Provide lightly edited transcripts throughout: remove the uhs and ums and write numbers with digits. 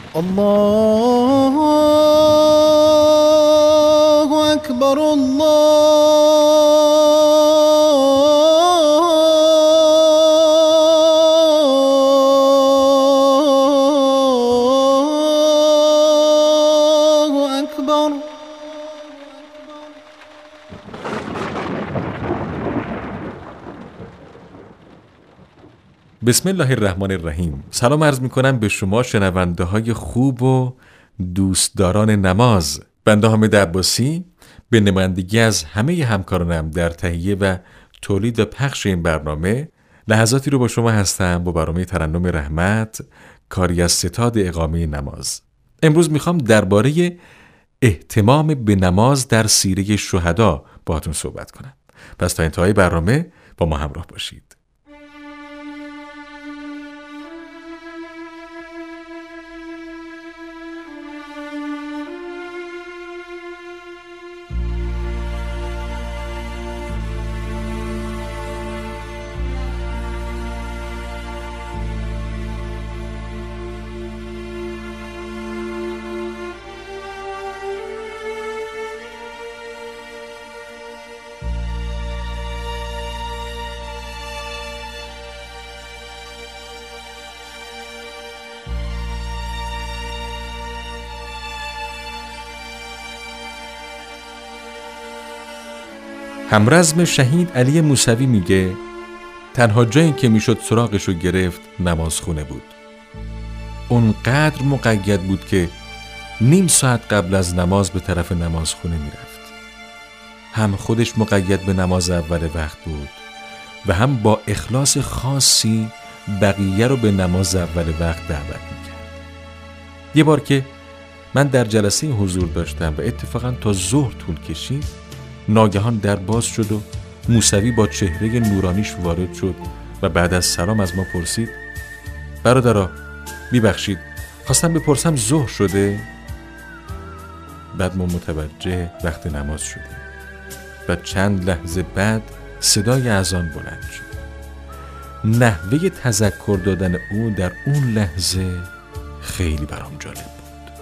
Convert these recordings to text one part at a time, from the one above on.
الله أكبر الله أكبر. بسم الله الرحمن الرحیم. سلام عرض می کنم به شما شنونده های خوب و دوستداران نماز. بنده حامد عباسی به نمایندگی از همه همکارانم در تهیه و تولید و پخش این برنامه لحظاتی رو با شما هستم با برنامه ترنم رحمت، کاری از ستاد اقامه نماز. امروز میخوام درباره اهتمام به نماز در سیره شهدا باهاتون صحبت کنم. پس تا انتهای برنامه با ما همراه باشید. همرزم شهید علی موسوی میگه تنها جایی که میشد سراغشو گرفت نمازخونه بود. اونقدر مقید بود که نیم ساعت قبل از نماز به طرف نمازخونه میرفت. هم خودش مقید به نماز اول وقت بود و هم با اخلاص خاصی بقیه رو به نماز اول وقت دعوت میکرد. یه بار که من در جلسه حضور داشتم و اتفاقا تا ظهر طول کشید، ناگهان در باز شد و موسوی با چهره نورانیش وارد شد و بعد از سلام از ما پرسید برادرها میبخشید خواستم بپرسم ظهر شده؟ بعد ما متوجه وقت نماز شدیم و چند لحظه بعد صدای اذان بلند شد. نحوه تذکر دادن او در اون لحظه خیلی برام جالب بود.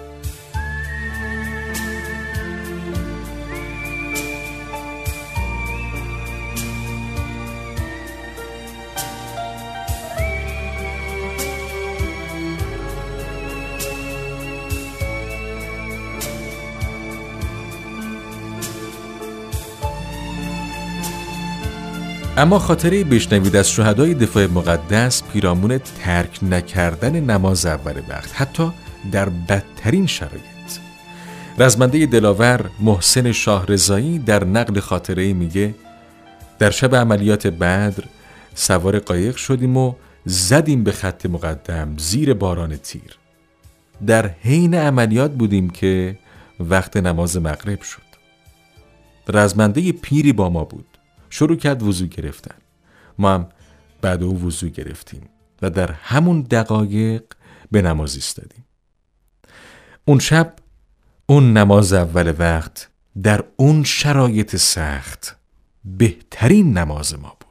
اما خاطره بشنوید از شهدای دفاع مقدس پیرامون ترک نکردن نماز اول وقت، حتی در بدترین شرایط. رزمنده دلاور محسن شاهرضایی در نقل خاطره میگه در شب عملیات بدر سوار قایق شدیم و زدیم به خط مقدم زیر باران تیر. در حین عملیات بودیم که وقت نماز مغرب شد. رزمنده پیری با ما بود. شروع کرد وضو گرفتن. ما هم بعد او وضو گرفتیم و در همون دقایق به نماز ایستادیم. اون شب اون نماز اول وقت در اون شرایط سخت بهترین نماز ما بود.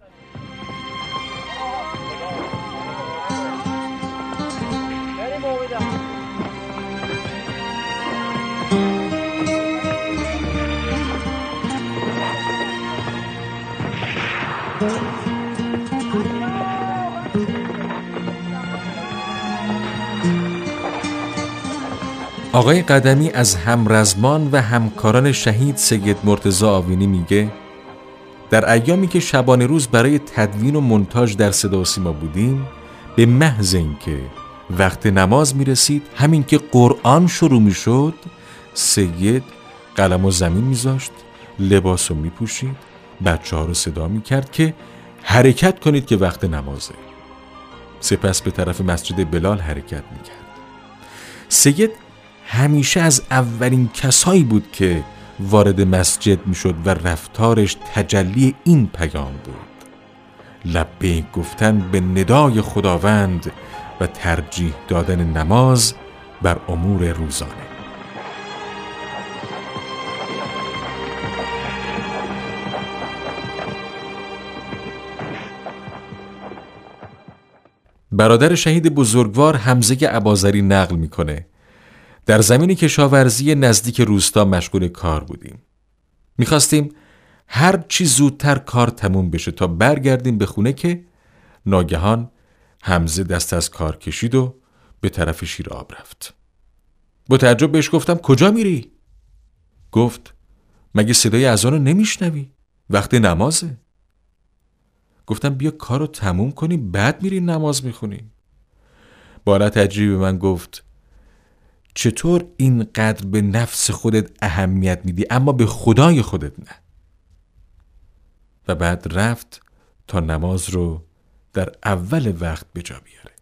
آقای قدمی از همرزمان و همکاران شهید سید مرتضی آوینی میگه در ایامی که شبانه روز برای تدوین و مونتاژ در صدا و سیما بودیم، به محض اینکه وقت نماز میرسید، همین که قرآن شروع میشد، سید قلم و زمین میذاشت، لباس رو میپوشید، بچه ها رو صدا میکرد که حرکت کنید که وقت نمازه. سپس به طرف مسجد بلال حرکت میکرد. سید همیشه از اولین کسایی بود که وارد مسجد میشد و رفتارش تجلی این پیام بود: لبیک گفتن به ندای خداوند و ترجیح دادن نماز بر امور روزانه. برادر شهید بزرگوار حمزه اباظری نقل میکنه در زمین کشاورزی نزدیک روستا مشغول کار بودیم. میخواستیم هر چی زودتر کار تموم بشه تا برگردیم به خونه که ناگهان حمزه دست از کار کشید و به طرف شیر آب رفت. با تعجب بهش گفتم کجا میری؟ گفت مگه صدای اذان رو نمیشنوی؟ وقت نمازه. گفتم بیا کارو تموم کنی بعد میری نماز میخونی. با حالت عجیبی به من گفت چطور اینقدر به نفس خودت اهمیت میدی اما به خدای خودت نه؟ و بعد رفت تا نماز رو در اول وقت به جا بیاره.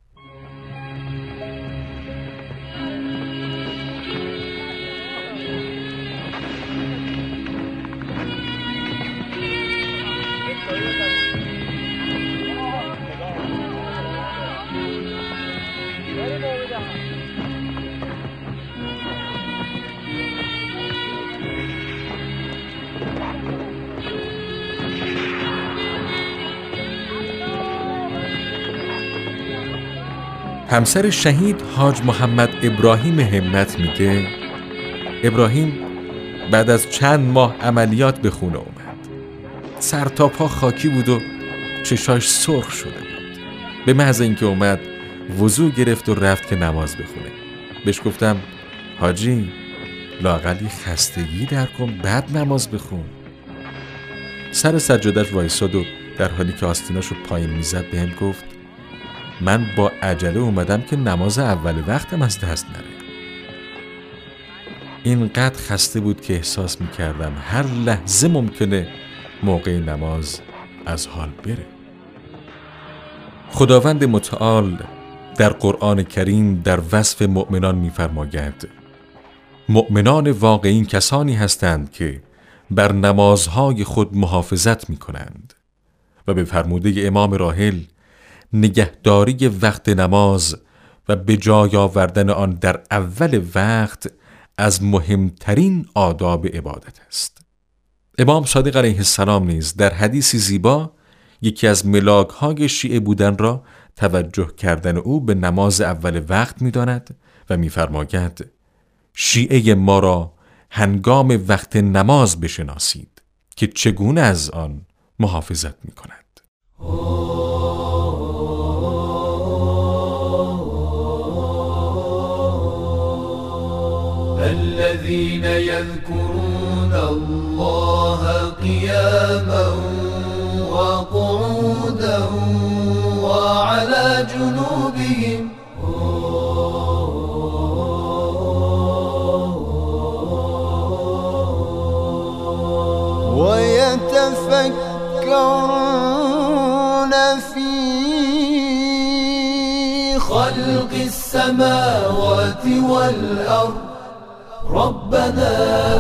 همسر شهید حاج محمد ابراهیم همت میگه ابراهیم بعد از چند ماه عملیات به خونه اومد. سر تا پا خاکی بود و چشاش سرخ شده بود. به محض اینکه اومد وضو گرفت و رفت که نماز بخونه. بهش گفتم حاجی لااقل خستگی در کن بعد نماز بخون. سر سجادش وایساد و در حالی که آستیناشو پایین میزد بهم گفت من با عجله اومدم که نماز اول وقتم از دست نره. اینقدر خسته بود که احساس میکردم هر لحظه ممکنه موقع نماز از حال بره. خداوند متعال در قرآن کریم در وصف مؤمنان میفرماید مؤمنان واقعی کسانی هستند که بر نمازهای خود محافظت میکنند و به فرموده امام راحل نگهداری وقت نماز و به جای آوردن آن در اول وقت از مهمترین آداب عبادت است. امام صادق علیه السلام نیز در حدیثی زیبا یکی از ملاک‌های شیعه بودن را توجه کردن او به نماز اول وقت می‌داند و می‌فرماید شیعه ما را هنگام وقت نماز بشناسید که چگونه از آن محافظت می‌کند. الذين يذكرون الله قياما وقعودا وعلى جنوبهم ويتفكرون في خلق السماوات والأرض ربنا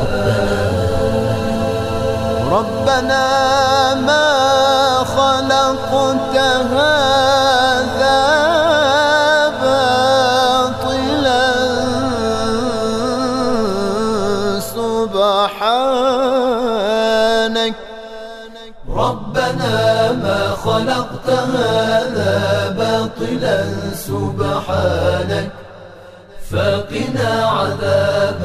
ما خلقت هذا باطلا سبحانك ربنا ما خلقت هذا باطلا سبحانك فقنا عذاب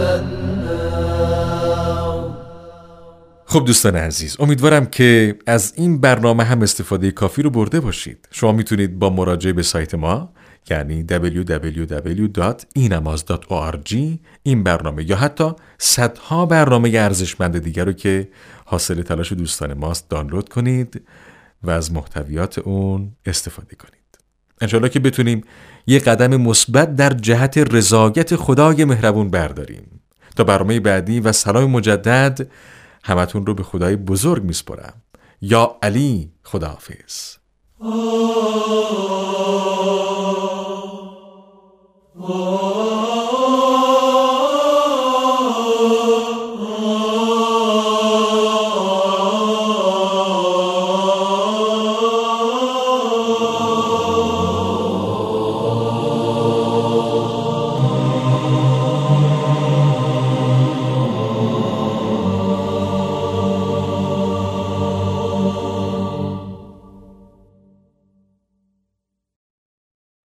النار. خب دوستان عزیز، امیدوارم که از این برنامه هم استفاده کافی رو برده باشید. شما میتونید با مراجعه به سایت ما یعنی www.inamaz.org این برنامه یا حتی صدها برنامه ارزشمند دیگر رو که حاصل تلاش دوستان ماست دانلود کنید و از محتویات اون استفاده کنید. انشالله که بتونیم یه قدم مثبت در جهت رضایت خدای مهربون برداریم. تا برنامه بعدی و سلام مجدد، همتون رو به خدای بزرگ میسپارم. یا علی، خداحافظ.